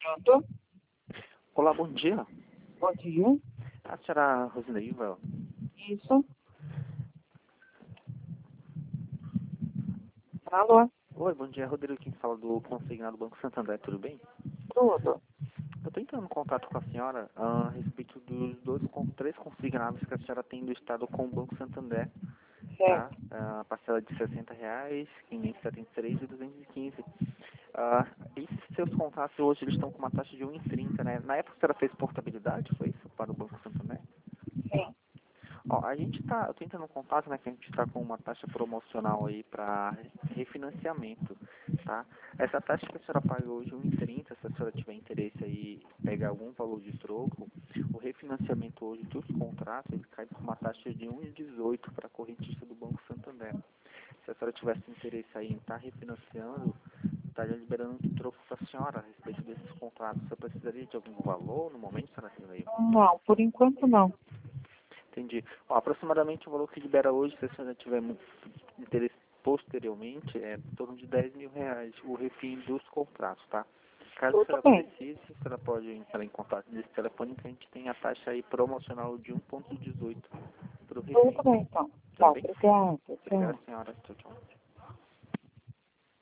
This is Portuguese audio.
Pronto. Olá, bom dia. Bom dia. A senhora Rosineiva. Isso. Alô? Oi, bom dia. Rodrigo, quem fala do Consignado Banco Santander, tudo bem? Tudo. Eu estou entrando em contato com a senhora a respeito dos três consignados que a senhora tem do Estado com o Banco Santander, tá? Certo. A parcela de R$ 60, 573 e 215. Esses seus contratos hoje eles estão com uma taxa de 1,30, né? Na época a senhora fez portabilidade, foi isso? Para o Banco Santander? Sim. Ó, eu tô entrando em contato, né, que a gente está com uma taxa promocional aí para refinanciamento, tá? Essa taxa que a senhora paga hoje, 1,30, se a senhora tiver interesse aí pegar algum valor de troco, o refinanciamento hoje dos contratos, ele cai com uma taxa de 1,18 para a correntista do Banco Santander. Se a senhora tivesse interesse aí em estar refinanciando, estaria liberando um troco para a senhora a respeito desses contratos. Você precisaria de algum valor no momento, senhora Rosineiva? Não, por enquanto não. Entendi. Ó, aproximadamente o valor que libera hoje, se a senhora tiver interesse posteriormente, é em torno de R$ 10.000 o refim dos contratos, tá? Caso a Tudo senhora bem. precise, a senhora pode entrar em contato nesse telefone que a gente tem a taxa aí promocional de 1,18 para o refim. Tudo bem, então. Tudo Tá, bem? obrigada. Obrigado, Tchau. senhora. Tchau, tchau.